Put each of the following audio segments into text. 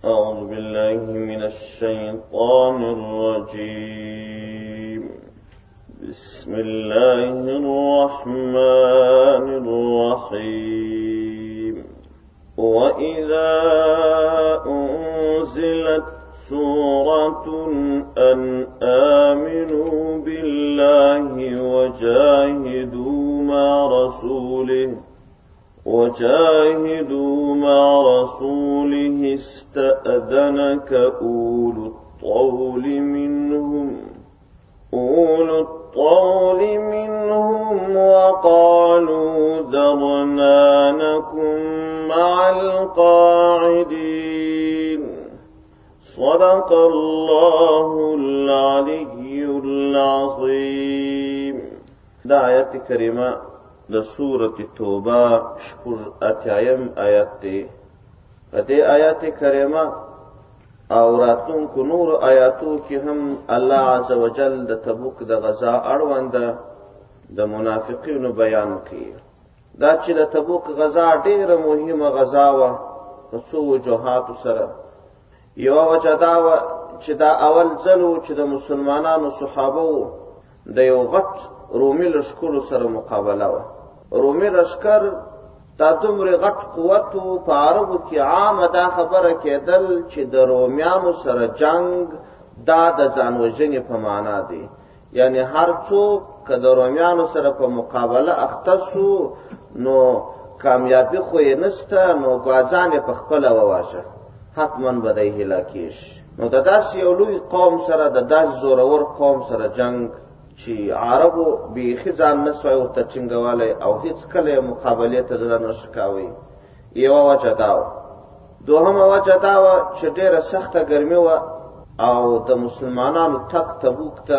أعوذ بالله من الشيطان الرجيم. بسم الله الرحمن الرحيم. وإذا أنزلت سورة أن آمنوا بالله وجاهدوا مع رسوله استأذنك أولو الطول منهم وقالوا ذرنا نكن مع القاعدين. صدق الله العلي العظيم. دا آیت کریمه د سورة توبه شپږ اتیایم آیت دی. په دې آیت کریمه او راتلونکو نور آیاتو کې هم الله عزوجل د تبوک د غزا اړوند د منافقینو بیان کوي. دا چې د تبوک غزا ډیره مهمه غزا وه په څو وجوهاتو سره. یوه وجه دا وه چې دا اول ځل و چې د مسلمانانو صحابه وو د یو غټ رومي لښکرو سره مقابله وه. رومي لښکر دا دومره غټ قوت و. په عربو کې عامه دا خبره کېدل چې د رومیانو سره جنگ دا د ځان وژنې په معنا دی. یعنی هر څوک که د رومیانو سره په مقابله اخته سو نو کامیابي خو یې نسته، نو ځان یې په خپله وواژه، حتما به دی هلاکېږي. نو د داسې یو لوی قوم سره، د داسې زورور قوم سره جنگ چې عربو بیخي ځان نسوای ورته ټینګولی او هیڅ کله یې مقابلې ته زړه نشه کاوی. یوه وجه دا وه. دوهمه وجه دا وه چې ډېره سخته ګرمي وه او د مسلمانانو تګ تبوک ته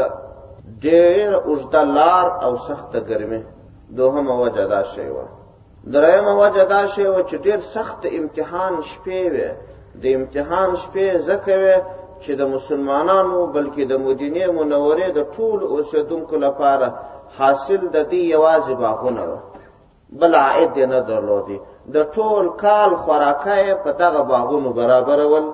ډېره اوږده لار او سخته ګرمي. دوهمه وجه دا شی وه. درېیمه وجه دا شی وه چې ډېر سخت امتحان شپې وې. د امتحان شپې ځکه وې چې د مسلمانانو بلکې د مدینې منورې د ټول اوسېدونکو لپاره حاصل د دې یوازې باغونه وه، بل عاید یې نه درلودی. د ټول کال خوراکه یې په دغه باغونو برابرول.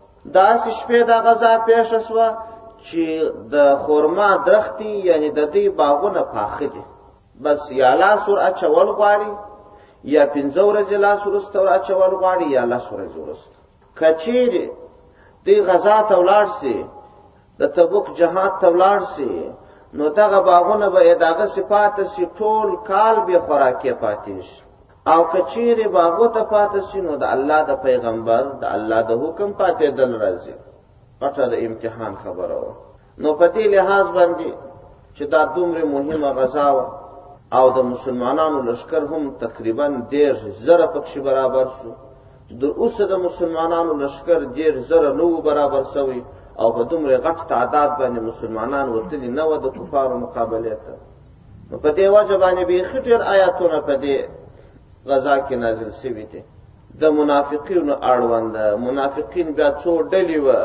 داسې شپې دا غذا پیښه سوه چې د خورما درختي یعنی د دې باغونه پاخه دي. بس یا لاس ور اچول غواړي، یا 15 ورځې لاس وروسته ور اچول غواړي، یا لاس ورځې وروسته. که چیرې دی غزا ته ولاړ سي، د تبوک جهاد ته ولاړ سي، نو دغه باغونه به یې دغسې پاته سي، ټول کال بې خوراکې پاتې شي. او که چیرې باغو ته پاته سي نو د الله د پیغمبر د الله د حکم پاتېدل راځي. غټه د امتحان خبره وه. نو په دې لحاظ باندې چې دا دومره مهمه غزا وه او د مسلمانانو لښکر هم تقریبا 10,000 پکښې برابر سو. در اوسه د مسلمانانو لښکر 10,000 نه و برابر سوی او په دومره غټ تعداد باندې مسلمانان وتلي نه وه د کفارو مقابلې ته. نو په دې وجه باندې بیخي ډېر آیاتونه په دې غزا کې نازل سوي دي د منافقینو اړونده. منافقین بیا څو ډلې وه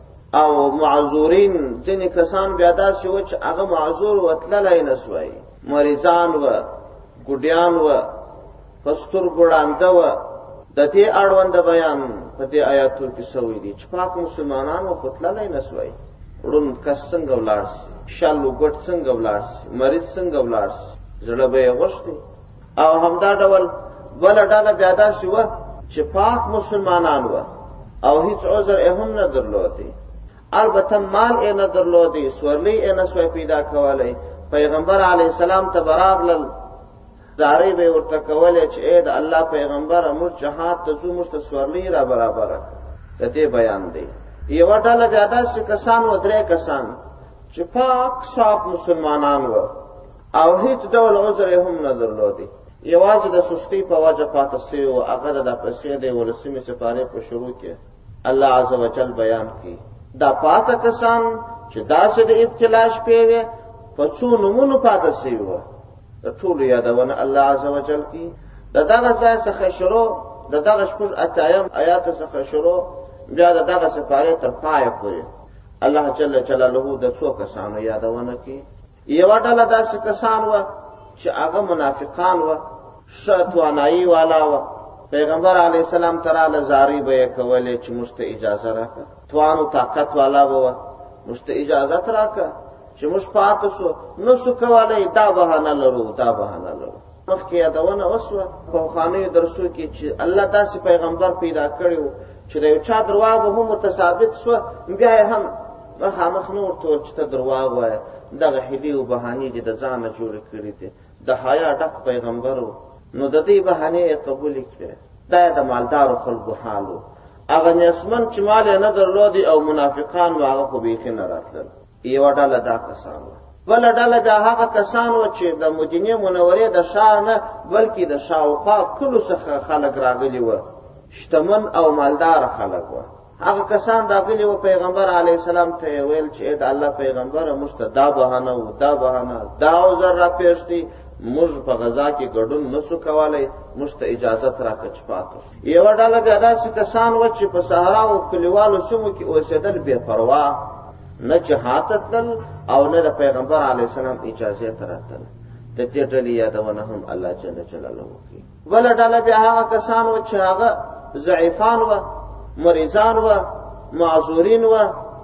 او معذورین، ځینې کسان بیا داسې وه چې هغه معذور و تللی نه سوی، مریضان وه، ګوډیان وه، په سترګو ړانده وه. د دې اړونده بیان په دې آیاتو کې سوی دی چې پاک مسلمانان و خو تللی نه سوی. ړوند کس څنګه ولاړ سي، شل وګټ څنګه ولاړ سي، مریض څنګه ولاړ سي، زړه به یې غوښتي. او همدا ډول بله ډله بیا داسې وه چې پاک مسلمانان وه او هیڅ عذر یې هم نه درلودی. البته مال یې نه درلودی، سورلی یې نه سوی پیدا کولی. پیغمبر علیه السلام ته به راغلل، زارۍ به یې ورته کولې چې ای د الله پیغمبره موږ جهاد ته ځو، موږ ته سورلۍ را برابره کړه. د دې بیان دی. یوه ډله بیا داسې کسان وه، 3 کسان چې پاک صاف مسلمانان وه او هیڅ ډول عذر یې هم نه درلودی. یوازې د سستۍ په وجه پاته سوي وه. هغه د پیسې د 11مې سپارې په شروع کې الله عز وجل بیان کړي. دا پاته کسان چې داسې د ابتلا شپې وې په څو نومونو پاته سوي وه، د ټولو یادونه الله عز وجل کی. د دغه ځای څخه شروع، د دغه شپږ اتیایم آیات څخه شروع، بیا د دغه سپارې تر پایه پورې الله جل جلاله د څو کسانو یادونه کی. یوه ډله داسې کسان وه چې هغه منافقان وه، ښه توانایي والا وه پیغمبر علیه السلام تراله زاری به کولې چې مشته اجازه راکړه، توانو طاقت والا به مشته اجازه راکړه چې مش پاتې سو نو سو کولای دا بهانه لرو. مخکې یادونه وسوه په خانه درسو کې چې الله داسې پیغمبر پیدا کړیو چې د یو چا درواغ به هم متثابت سو، بیا هم مخامخ نور ټول چې ته درواغ وایې. دغه حیلې او بهانې چې د ځانه جوړې کړي دي، د حیا ډک پیغمبر و، نو د دې بهانې یې قبول کړې. دا د مالدارو خلکو حال و. هغه نیستمن چې مال یې نه درلودی او منافقان و، هغه خو بیخي نه راتلل. یوه ډله دا کسان و. بله ډله بیا هغه کسان و چې د مدینې منورې د ښار نه بلکې د شاوخوا کلو څخه خلک راغلي و، شتمن او مالدار خلک و. هغه کسان راغلي و، پیغمبر علیه السلام ته یې ویل چې د الله پیغمبره موږ ته دا بهانه و، دا بهانه، دا عذر را پیښ دی، موږ په غذا کې ګډون نسو کولی، موږ ته اجازت راکړه چې پاتې شو. یوه ډله بیا داسې کسان و چې په صحرا او کلیوالو سیمو کې اوسېدل بې پروا، نه جهاد ته تلل او نه د پیغمبر علیه السلام اجازه ته راتلل. د دې ډلې یادونه هم الله جل جلاله کوي. بله ډله بیا هغه کسان و چې هغه ضعیفان و، مریضان و، معذورین و،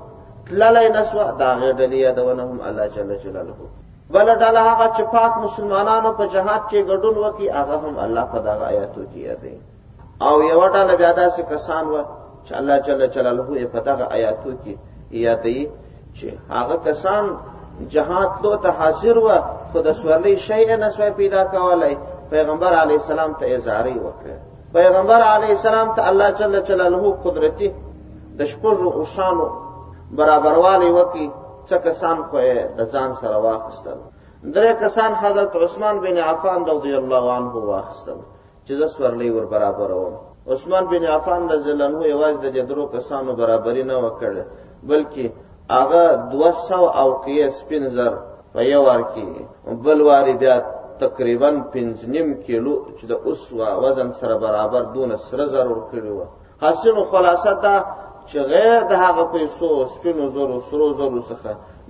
تللی نسوه، د هغې ډلې یادونه هم الله جل جلاله کوي. بله ډله هغه چې پاک مسلمانانو په جهاد کې ګډون وکړي، هغه هم الله په دغه آیاتو کې یادوي. او یوه ډله بیا داسې کسان و چې الله جل جلاله یې په دغه آیاتو کې یادوي چې هغه کسان جهاد لو ته حاضر و، خو د سورلۍ شی نه سوی پیدا کولی. پیغمبر علیه السلام ته یې زارۍ وکړه. پیغمبر علیه السلام ته الله جل جلاله قدرتي د شپږو اوښانو برابروالی وکړي. څه کسان خو یې د ځان سره واخیستل. 3 کسان حضرت عثمان بن عفان رضی الله عنه واخیستل چې زه سورلۍ ور برابروم. عثمان بن عفان رضی الله عنه یوازې د 3 کسانو برابري نه وکړه، بلکې هغه 200 اوقیه سپین زر په یو وار کې، بل وار بیا تقریبا 5.5 کیلو چې د اوس وزن سره برابر دونه سره زر ورکړي وو. حاصل خلاصه دا چې غیر د هغه پیسو سپینو زرو سرو زرو څخه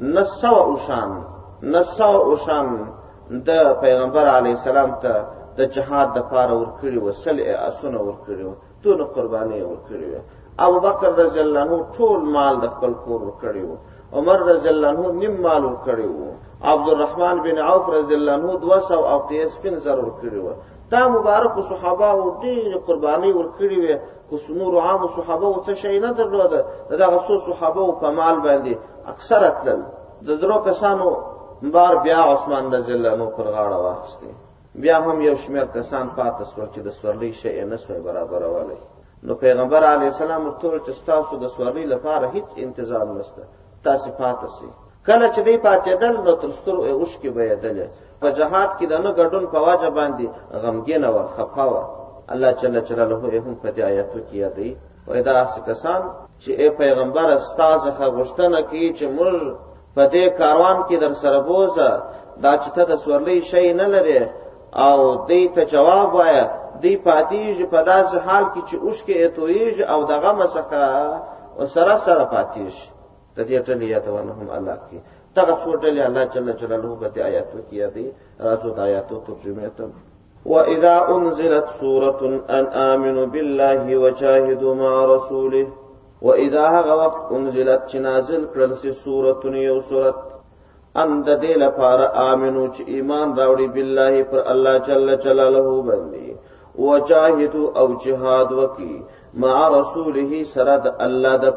900 اوښان د پیغمبر علیه السلام ته د جهاد دپاره ورکړي وو، 100 آسونه ورکړي وو، دونه قربانۍ ورکړي وو. ابو بکر رضی الله عنه ټول مال د خپل کور ورکړي وو، عمر رضی الله عنه نیم مال ورکړي وو، عبدالرحمن بن عوف رضی الله عنه 200 اوقیه سپین زر ورکړي وو. دا مبارک صحابه او ډېرې قربانۍ ورکړي وې، خو نور عام صحابه څه شی نه درلوده. دغه څو صحابه په مال باندې اکثره تلل. د 3 کسانو بار بیا عثمان رضی الله عنه پر غاړه واخیستې. بیا هم یو شمېر کسان پاتې سول چې د سورلۍ شی نه سوی برابرولی. نو پیغمبر علیه السلام ورته چې ستاسو د سورلۍ لپاره هیڅ انتظام نشته، تاسې پاتې سئ. کله چې دی پاتېدل نو تر سترګو یې اوښکې بهېدلې. په جهاد کې د نه ګډون په وجه باندې غمګینه وه، خفه وه. الله جل جلاله یې هم په دې آیاتو کې یادوي. وایي دا هسې کسان چې ای پیغمبره ستا څخه غوښتنه کوي چې موږ په دې کاروان کې در سره بوځه، دا چې ته د سورلۍ شی نه لرې او دی ته جواب وایه، دی پاتېږي په داسې حال کې چې اوښکې یې تویېږي او د غمه څخه سره پاتېږي. د دې ډلې یادونه هم الله کوي. دغه څو ډلې الله جل جلاله په دې آیاتو کې یادوي. راځو د آیاتو ترجمې ته. وَإِذَا أُنزِلَتْ سُورَةٌ أَنْ آمِنُوا بِاللَّهِ وَجَاهِدُوا مَعَ رَسُولِهِ. وَإِذَا هغه وخت انزلت چې نازل کړل سي سورتون یو سورت، ان د دې لپاره آمنو چې ایمان راوړي بالله پر الله جل جلاله باندې، وجاهدوا او جهاد وکي مع رسوله سره د الله د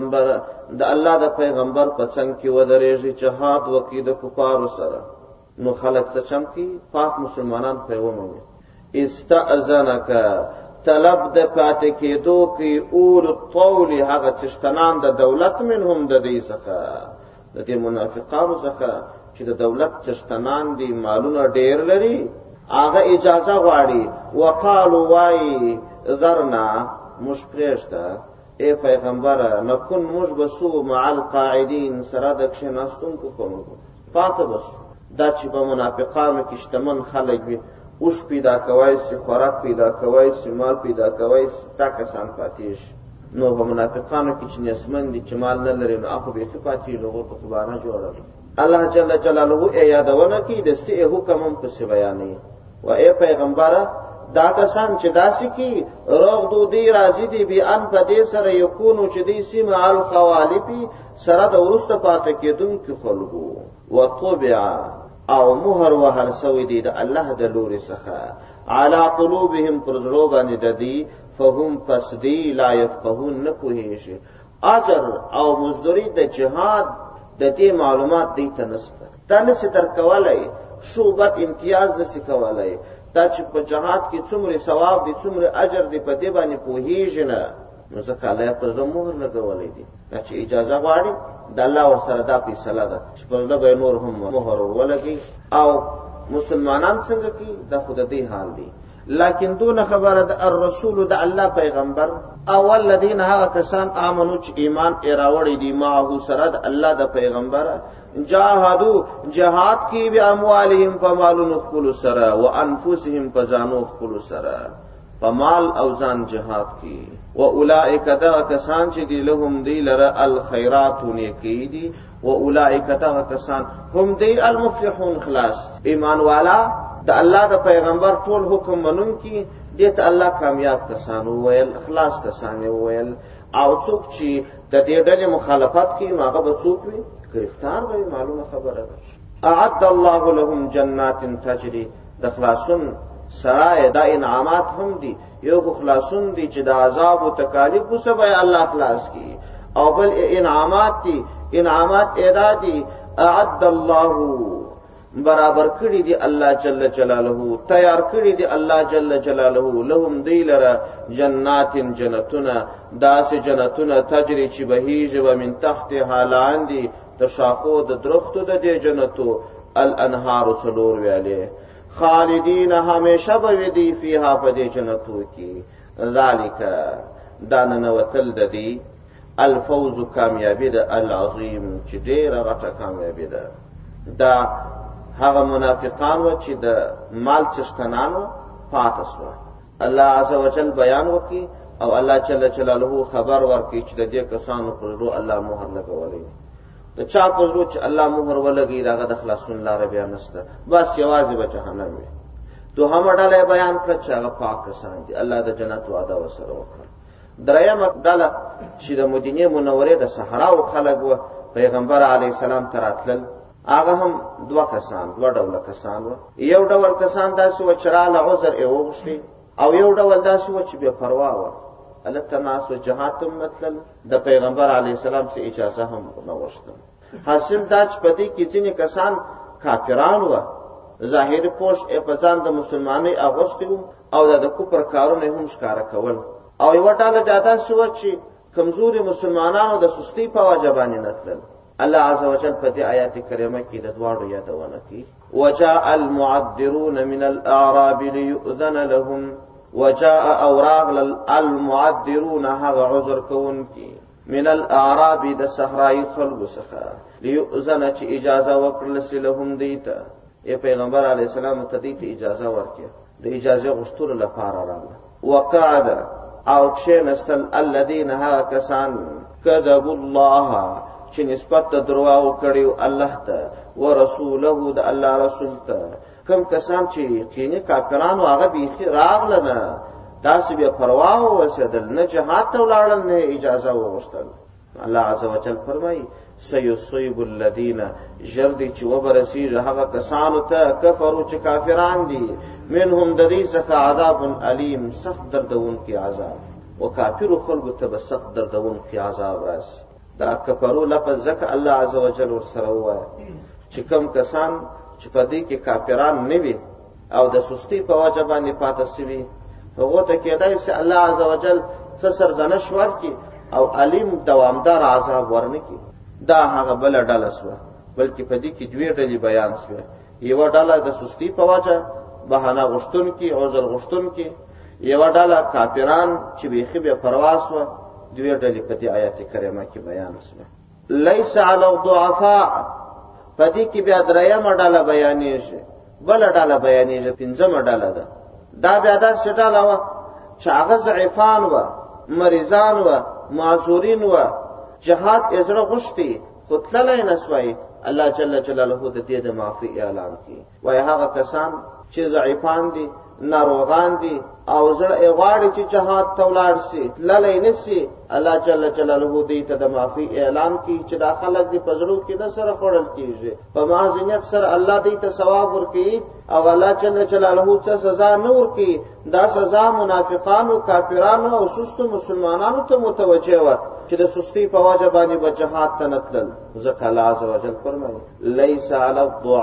پیغمبر په څنګ کې ودرېږي، جهاد وکي د کفارو سره. نو خلق ته چمکی پاک مسلمانان په ومني. استأذنک طلب د پاتې کېدو کې اول الطول هغه چشتنان د دولت منهم د دې څخه، د دې منافقانو څخه چې د دولت چشتنان دي، مالونه ډېر لري، هغه اجازه غواړي. وقالو وای ذرنا مش پرېږده ای پیغمبره، نکن موږ بسو مع القاعدین سره د کښېناستونکو خلکو پاته بسو. دا چې په منافقانو کې شتمن خلک وي، اوښ پیدا کوای سي، خوراک پیدا کوای سي، مال پیدا کوای سي، دا کسان پاتېږي. نو په منافقانو کې چې نیستمن دي چې مال نه لري، نو هغه بیخي پاتېږي، هغو ته خو بانه جوړوي. الله جل جلاله یې یادونه کوي، دستې یې حکم هم پسې بیانوي. و ای پیغمبره دا کسان چې داسې کی رغدو دی راضی دی بی ان په دې سره یکونو چې دی سیم الخوالفی سره د ورسته پاتې کېدونکو خلقو وطبع او مهر وهل سوی دی د الله د لوري څخه علی قلوبهم پرزړو باندې د دی فهم فسدی لا يفقهون نه پوهیږي اجر او مزدوری د جهاد د دې معلومات دی ته نسته تنه در کولای شوبت امتیاز نسی کولای دا چې په جهاد کې څومره ثواب دي څومره اجر دي په دې باندې پوهیږي نه نو ځکه الله په زړه مهر لګولې دي چې اجازه غواړي د الله ورسره دا فیصله ده چې په زړه به نور هم مهر ولګي او مسلمانان څنګه کې دا خود دې حال دي لکن دون خبره د الرسول د الله پیغمبر او الذين ها کسان امنو چې ایمان ایراوړي دي ما سره د الله د پیغمبر جاهدوا جهاد کی بی اموالهم فمالون خپل سره وانفسهم فزانو خپل سره فمال او ځان جهاد کی واولئک دا کسان چې دی لهم دی لره الخيرات نیکی دی واولئک دا کسان هم دی المفلحون خلاص ایمان والا د الله د پیغمبر ټول حکم منون کی دې ته الله کامیاب کسان ویل اخلاص کسان ویل او څوک چې د دې ډلې مخالفت کوي هغه به څوک وي گرفتار وي معلومه خبره ده اعد الله لهم جنات تجري د خلاصون سرای د انعامات هم دي یو خلاصون دي چې د عذاب او تکالیف وسبه الله خلاص کی او بل انعامات دي انعامات ادا دي اعد الله برابر کړی دی الله جل جلاله تیار کړی دی الله جل جلاله لهم دیلره جنات جنتنا داس جنتنا تجری چې بهیږي و من تحتها لاندې د شاخو د درختو د دې جنتو الانهار څلور ویاله خالدین همیشه به دی فیها په دې جنتو کې ذالک دانن وتل د دی الفوز کامیابی د العظیم چې ډیره غټه کامیابی ده دا هغه منافقان و چې د مال چشتنانو پاتسو الله عزوجل بیان وکي او الله جل جلاله خبر ورکي چې د دې کسانو پر ورو الله مهر لګولې د چا پر ورو چې الله مهر ولګي داغه د خلاصون لار بیان نشته بس یوازې به جهنم وي دوهم ډله بیان کړ چې هغه پاک کسان دي الله د جنت وعده وسره وکړ دریم ډله چې د مدینه منوره د صحرا او خلک و پیغمبر علی السلام تراتل هغه هم دوه ډول کسان و یو ډول کسان داسې و چې را لعذر یې وغوښتي او یو ډول داسې و چې بے پروا و الله تناس و جهاد مطلب د پیغمبر علی السلام سے اجازه هم نه وغوښته حاصل دا چې پدې کې ځینې کسان کافران و ظاهر پوش په ځان د مسلمانۍ اغوښتي او د کفر کارونه هم ښکارا کول او یو ډول بیا داسې و چې کمزوري مسلمانانو د سستی په وجه باندې نتلل الله عزوجل په دې آیات کریمه کې د دواړو یادونه کوي وجاء المعذرون من الاعراب ليؤذن لهم وجاء اوراغ المعذرون هغه عذر کوونکي من الاعراب د صحرای خلق څخه ليؤذن چې اجازه ورکړل سي لهم دیته ای پیغمبر علی السلام ته دې اجازه ورکړه د اجازه غوښتلو لپاره راغله وقعد او کښینستل الذين ها کسان كذبوا الله چې نسبت د درواو کړیو الله ته او رسوله د الله رسول ته کوم کسان چې یقیني کافرانو هغه به راغله نه تاسو به پروا وسدل نه جهاد ته ولاړل نه اجازه وغوښتل الله عزوجل فرمایي سيصيب الذين جردي چې وبرسي هغه کسانو ته کفرو چې کافران دي منهم د دې څخه عذاب الیم سخت دردون کی عذاب وکافر خلق ته سخت دردون کی عذاب راسي دا کفرو لفظ ځکه الله عزوجل ورسره وایي چې کوم کسان چې په دې کې کافران نه وي او د سستی په وجه باندې پاتې سوي هغه ته کېدای چې الله عزوجل څه سرزنش ورکړي او علیم دوامدار عذاب ورنکړي دا هغه بل ډله سو بلکې په دې کې دوه ډلې بیان شوه یو ډله د سستی په وجه بهانه غشتون کې عذر غشتون کې یو ډله کافران چې بیخي به پروا سو دوه ډلې په دې آیات کریمه کې بیان شوه ليس على الضعفاء په دې کې بیا درېمه ډله بیانېږي بل ډله بیانېږي پنځمه ډله ده دا بیا دا څه و چې هغه ضعیفان و مریضان و معذورین و جهاد ازره غشتي خطللای نسوي الله جل جلاله د دې د معافي اعلان کوي وای هغه کسان چې ضعیفان دي ناروغان دي او زړه یې غواړي چې جهاد ته ولاړ شي تللی نه شي الله جل جلاله دې ته د معافي اعلان کوي چې دا خلک دې په زړو کې نه سره خوړل کېږي په معذنیت سره الله دې ته ثواب ورکوي او الله جل جلاله ته سزا نه ورکوي دا سزا منافقانو کافرانو او سستو مسلمانانو ته متوجه وه چې د سستی په وجه باندې به جهاد ته نه تلل ځکه الله عز وجل فرمایي لیس علی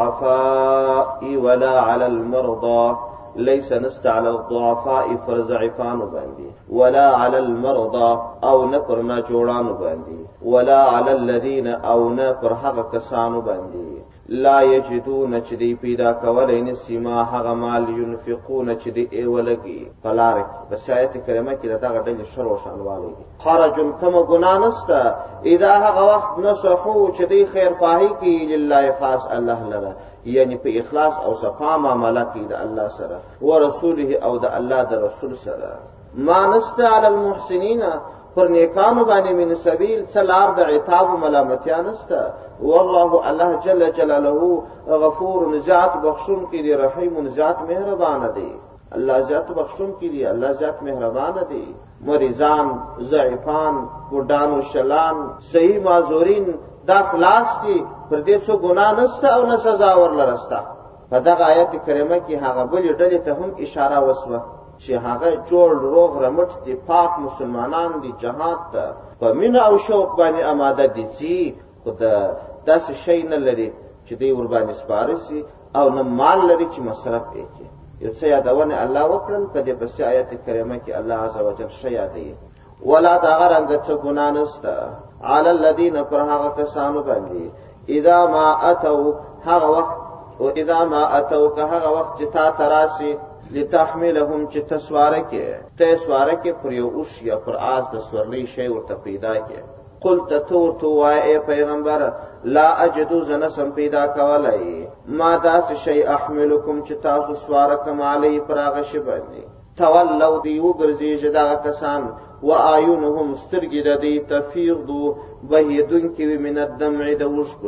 الضعفاء ولا علی المرضى ليس نست على الضعفاء فرزعفان باندې ولا على المرضى او نه پر نه جوړانو باندې ولا على الذين او نه پر هغه کسانو باندې لا یجدون چې دی پیدا کولای نسی ما هغه مال ينفقون چې دی ولګي فلارک بس آیت کریمه کې دغه ډېر شر او شانوالی خرج کما ګنا نسته اذا هغه وخت نصحو چې دی خیر خواهی کی لله خاص الله لره یعنی په اخلاص او صفا معاملہ کې د الله سره او رسوله او د الله د رسول سره ما نست علی المحسنین پر نیکانو باندې من سبیل څلار د عتاب او ملامتیا نسته والله الله جل جلاله غفور ذات بخشون کې دی رحیم ذات مهربان دی الله ذات بخشون کې دی الله ذات مهربان دی مریضان ضعیفان ګډان او شلان صحیح معذورین دا خلاص کی پر دې څو ګناه نسته او نه سزا ورلرسته په دغه آیت کریمه کې هغه بل ډلې ته هم اشاره وسوه چې هغه جوړ روغ رمټ دي پاک مسلمانان دي جهاد ته په مینه او شوق باندې آماده دي چې خدای داسې شی نه لري چې دوی ور باندې سپارسي او نه مال لري چې مصرف وکړي یو څه یادونه الله وکړل په دې پسې آیت کریمه کې الله عزوجل شی یادوي ولا دا رنګ څه ګنا نسته علی الذین پر هغه کسانو باندې اذا ما اتوا هغه وخت او اذا ما اتوا که هغه وخت چې تا تراسي لتحملهم چې تسواره کې تسواره کې پر یو اوش یا پر آس د سورلی شی ورته پیدا کې قلت تور تو وای پیغمبر لا اجدو زنسم پیدا کولای ما داس شی احملکم چې تاسو سواره کم علی پراغه شی باندې تولوا دی وګرځي جدا کسان واعینهم استرګی د دې تفیض بهیدون کې من الدمع د وشکو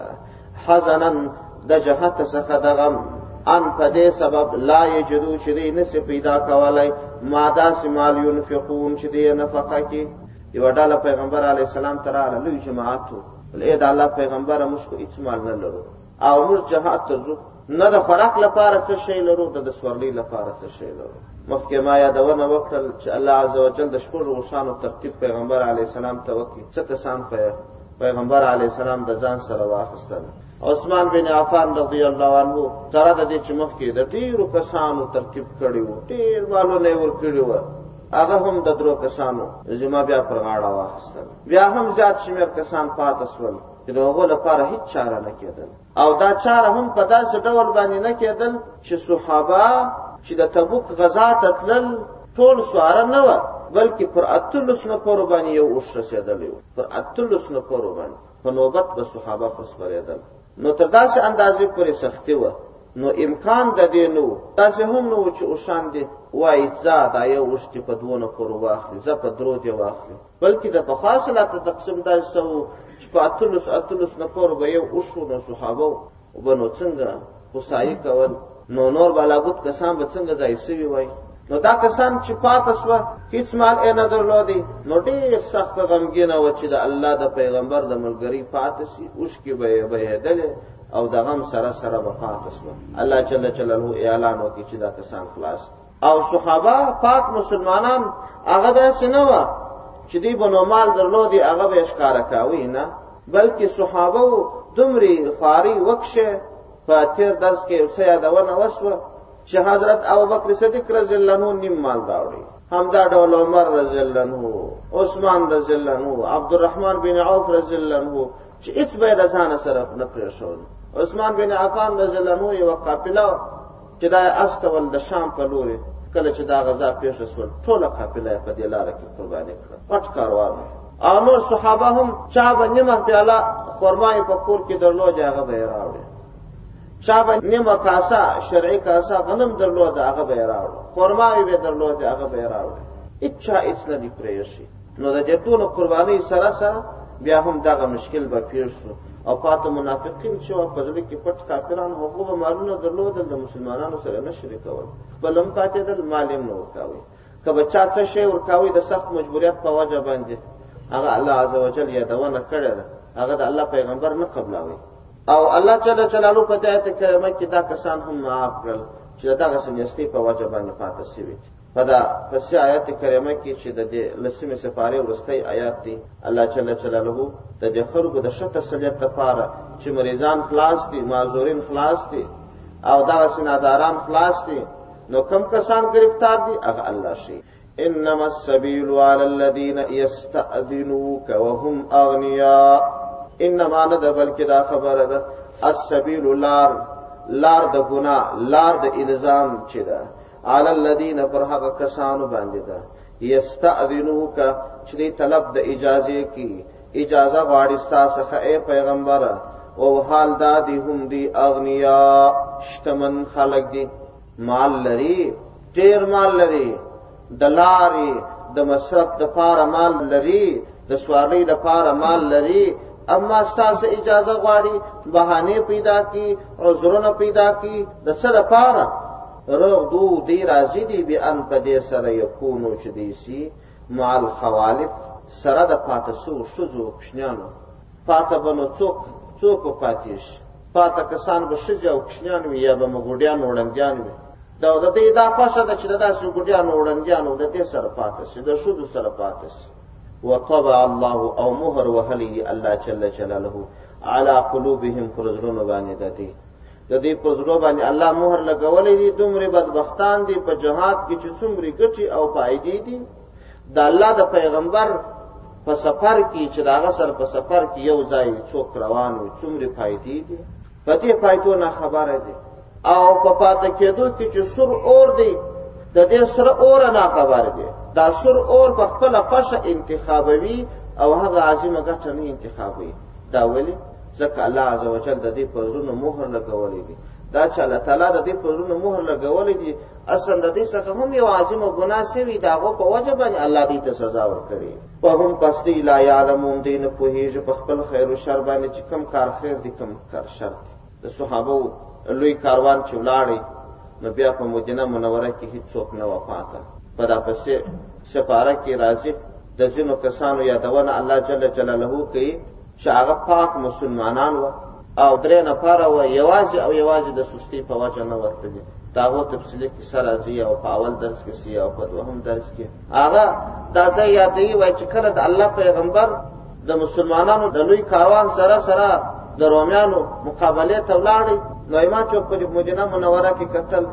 څخه حزنا د جهت څخه د غم ان په دې سبب لا یجدو چې دې نس پیدا کولای ماده سمال ينفقون چې دې نفقه کې یو ډاله پیغمبر علی السلام تراله لوی جماعتو ولې دا الله پیغمبر مشکو هیڅ مال نه لرو او موږ جهاد ته ځو نه د فرق لپاره څه شی لرو د سورلی لپاره څه شی لرو مخکې ما یادونه وکړل چې الله عزوجل د شپږ غشانو ترتیب پیغمبر علی السلام ته وکړي څه کسان پیغمبر علی السلام د ځان سره واخیستل عثمان بن عفان رضی الله عنه تر د دې چې مخکې د ډیرو کسانو ترتیب کړی و ډیر مالونه ور کړی و هغه هم د درو کسانو زما بیا پر غاړه واخیستل بیا هم زیات شمیر کسان پاتې شول چې دغه لپاره هیڅ چاره نه کېدل او دا چاره هم په داسې ډول باندې نه کېدل چې صحابه چې د تبوک غزا ته تلل ټول سواره نه و بلکې پر اتلس نفر باندې یو اوښ رسېدلی و پر اتلس نفر باندې په نوبت به صحابه پسپرېدل نو تر داسې اندازې پورې سختي و نو امکان د دې نو داسې هم نو چې اوښان دي وایي ځه دا یو اوښ چې په دوه نفرو واخلي ځه په درو دې واخلي بلکې د پخوا صلاته تقسیم داسې سو چې په اتلس نفرو به یو اوښ نو صحابه به نو څنګه خسایي کول نو نور بلابود کسان به څنګه ځای سوي وای نو دا کسان چې پاتې شوه هیڅ مال یې نه درلودی نو ډېر سخت غمګینه و چې د الله د پیغمبر د ملګري پاتې شي اوښکې به یې بهېدلې او د غم سره سره به پاتې شوه الله جل جلاله اعلان وکړي چې دا کسان خلاص او صحابه پاک مسلمانان هغه داسې نه وه چې دوی به نو مال درلودي هغه به یې ښکاره کاوه نه بلکې صحابه دومرې خواري وکشه په تیر درس کې یو څه یادونه وسوه چې حضرت ابوبکر صدیق رضی الله عنه نیم مال راوړي همدا ډول عمر رضی الله عنه عثمان رضی الله عنه عبدالرحمن بن عوف رضی الله عنه چې هیڅ به د ځان سره نه پرېښول عثمان بن عفان رضی الله عنه یو قافله چې دا استول د شام په لوري کله چې دا غزا پیښ شول ټوله قافله په دې لار کې قرباني کړه پټ کاروان او نور صحابه هم چا باندې مخ پیاله خرمای په کور کې درلود هغه به راوړي چا باندې نیمه کاسه شرعي کاسه غنم درلود هغه به راوړي خرمای به درلود هغه به راوړي اچھا اڅنه دی پرېشي نو د دې ټولو قرباني سره سره بیا هم دغه مشکل به پیښ شو او پاته منافقین چې په ځل کې پټ کافران هغه به مالونه درلودل د مسلمانانو سره نه شریکول بلم پاتې د مالیم نه ورکاوي کله چا څه شی ورکاوي د سخت مجبوریت په وجه باندې هغه الله عزوجل یادونه کړی ده هغه د الله پیغمبر نه قبلاوي او الله جل جلاله په آیت کریمه کې دا کسان هم معاف کړل چې دغه سنیستی په وجه باندې پاتې شوی په پس آیت کریمه کې چې د لسمه سپاره ورستۍ آیات دي الله جل جلاله د دې خلکو د شته سلیت لپاره چې مریضان خلاص دي معذورین خلاص دي او دغه سناداران خلاص دي نو کم کسان گرفتار دي هغه الله شي انما السبيل على الذين يستأذنوك وهم اغنياء انما نه بلکې دا خبره ده السبيل لار د ګناه لار د الزام چې ده على الذين پر هغه کسانو باندې ده يستأذنوك چې طلب د اجازه کی اجازه غواړي ستاسو څخه پیغمبر او حال دادی هم دی اغنیا شتمن خلق دی مال لري ډیر مال لري دلاري د مصرف د پاره مال لري د سواري د پاره مال لري اما ستاسو اجازه غواړي بهانه پیدا کی عذرونه پیدا کی د څه د پاره رغدو دی راضی دی بیان په دې سره یکونو چې دی سي مع الخوالف سره د پاتسو شذو کښنانو پاته بنو څوک پاتیش پاته کسان به شذو او کښنان وي یا به مګوډیان وړاندیان وي دا د دې دا پښه د چې داسې ګډیان وړاندیانو د دې سره پاتسي د شذو سره پاتسي وطبع الله او مهر وهلی الله جل جلاله على قلوبهم فرزرون باندې ددي د دې پرزرو باندې الله مهر لګولې دي دومره بدبختان دي په جهاد کې چې څومره ګټي او فائدې دي د الله د پیغمبر په سفر کې چې داغه سره په سفر کې یو ځای څوک روان وي څومره فائدې دي په دې فائدو نه خبره دي او په پاتې کېدو کې چې سر اور دی د دې سره اور نه خبره دي دا سر اور په خپل قشه انتخابوي او هغه عظیمه ګټه نه انتخابوي دا ولی ځکه الله عزوجل د دې پرزونو مهر لګولې دي دا چې الله تعالی د دې پرزونو مهر لګولې دي اصلا د دې څخه هم یو عظیمه ګناه سوي داغه په وجه باندې الله دې ته سزا ورکړي په هم قصدي لا يعلمون دین په هیڅ په خپل خیر او شر باندې چې کم کار خیر دي کم کار شر د صحابه لوی کاروان چې ولاړی نو بیا په مدینه منوره کې هیڅ څوک نه وفاته په دا پسې سفاره کې راځي د ځینو کسانو یادونه الله جل جلاله کوي چې هغه پاک مسلمانان و او درې نفره و یوازې د سستی په وجه نه ورتلي داغه تفصیلی کې سره راځي او په اول درس کې سی او په دوهم درس کې هغه دا ځای یادوي وای چې کله د الله پیغمبر د مسلمانانو د لوی کاروان سره د رومیانو مقابله ته ولاړی نو ما چې په مدینه منوره کې قتل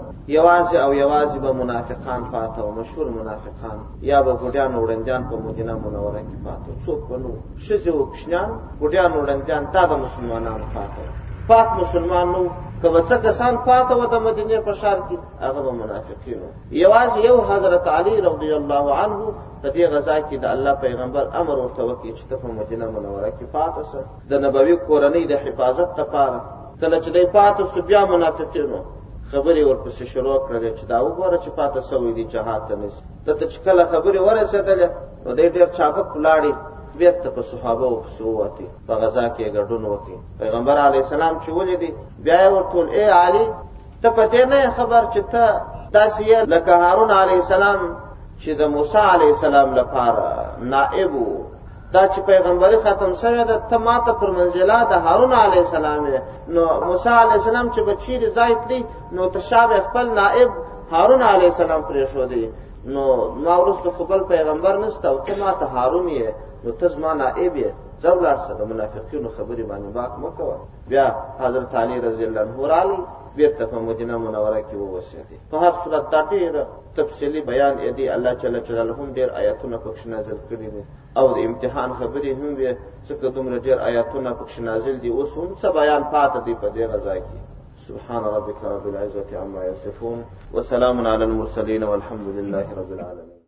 یوازې به منافقان پاتې او مشهور منافقان یا به ګډیان وړاندیان په مدینه منوره کې پاتې څوک ونو شذو کښنان ګډیان وړاندیان تا د مسلمانانو پاتې پاک مسلمانانو کله څه کسان پاتې و د مدینه په شهر کې هغه منافقینو یوازې یو حضرت علی رضی الله عنه په دې غزا کې د الله پیغمبر امر ورته وکړي چې په مدینه منوره کې پاتې شه د نبوي کورنۍ د حفاظت لپاره کله چې دای پاتې سو بیا منافقینو خبري ورپسې شروع کړل چې دا وګوره چې پاتې سوې دي جهاد ته نشي ته چې کله خبري ورسېدله نو ډېر چابک لاړی بیرته په صحابه او سوواتي په غزا کې ګډون وکړي پیغمبر علی السلام چې ولې بیا ورته ای علي ته پته نه خبر چې ته داسې لکه هارون علی السلام چې د موسی علی السلام لپاره نائب دا چې پیغمبري ختم شوه د تماته پر منزله د هارون علی السلام نو موسی علی السلام چې بچی زایتلی نو تشابه خپل نائب هارون علی السلام پرې شو دی نو ما ورسره خپل پیغمبر نشته او تماته هارون یې نو تزما نائب یې زولار سره منافقینو خبري باندې باک مکوه بیا حضرت علی رضی الله عنه رالی بیرته په مدینه منوره کې ووسیدي په هر صورت دا ډېر تفصیلی بیان دی الله جل جلاله هم ډېر آیاتونه پکښ نازل کړي دي او د امتحان خبرې هم وي څنګه دومره ډېر آیاتونه پکښ نازل دي اوس هم څه بیان پاتې دی په دې غزا کې سبحان ربك رب العزة عما يصفون وسلام على المرسلين والحمد لله رب العالمين